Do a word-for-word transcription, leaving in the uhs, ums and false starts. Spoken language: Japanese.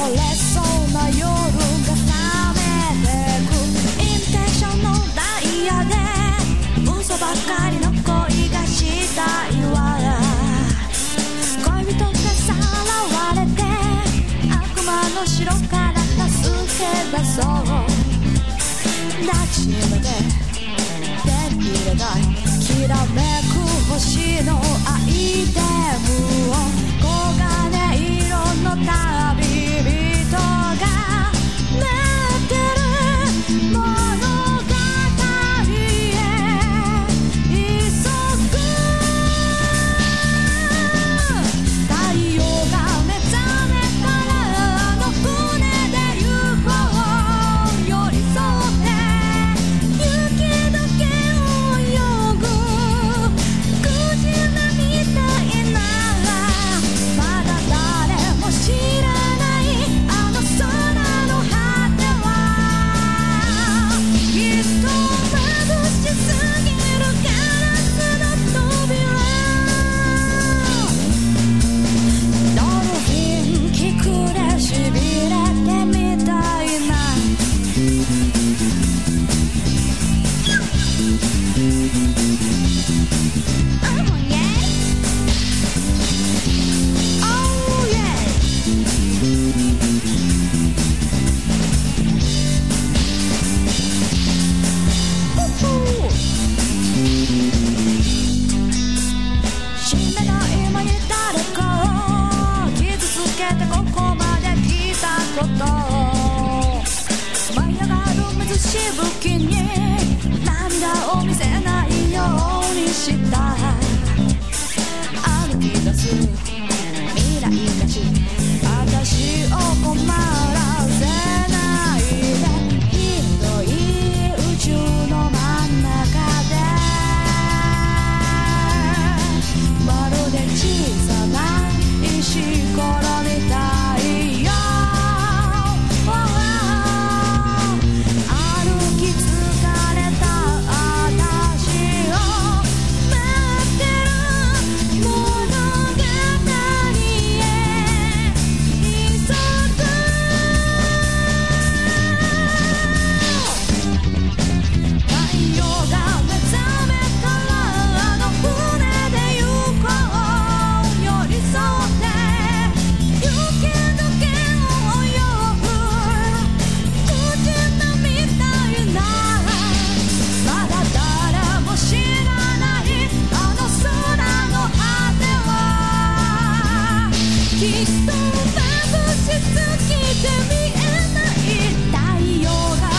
れそうな夜が覚めてくインテンションのダイヤで嘘ばかりの恋がしたいわ恋人がさらわれて悪魔の城から助け出そう抱きしめて手に入れたいきらめく星のアイテムを黄金色の旅人が待ってる物語へ急ぐ太陽が目覚めたらあの船で行こう寄り添って雪解けを泳ぐクジラみたいなまだ誰も知らないあの空の果てはきっと眩しすぎるガラスの扉ドルフィン気くれしびれてみたいなOh yeah Oh yeah死ねない今に誰かを傷つけてここまで来たこと舞い上がる水しぶきに涙を見せないようにした歩き出す未来たち私を困らせないで広い宇宙の真ん中でまるで小さな石ころみたいよ歩き疲れた私を待ってる物語へ急ぐ太陽が目覚めたらあの船で行こう寄り添って雪解けを泳ぐクジラみたいなまだ誰も知らないあの空の果てはきっと眩しすぎて見えない太陽が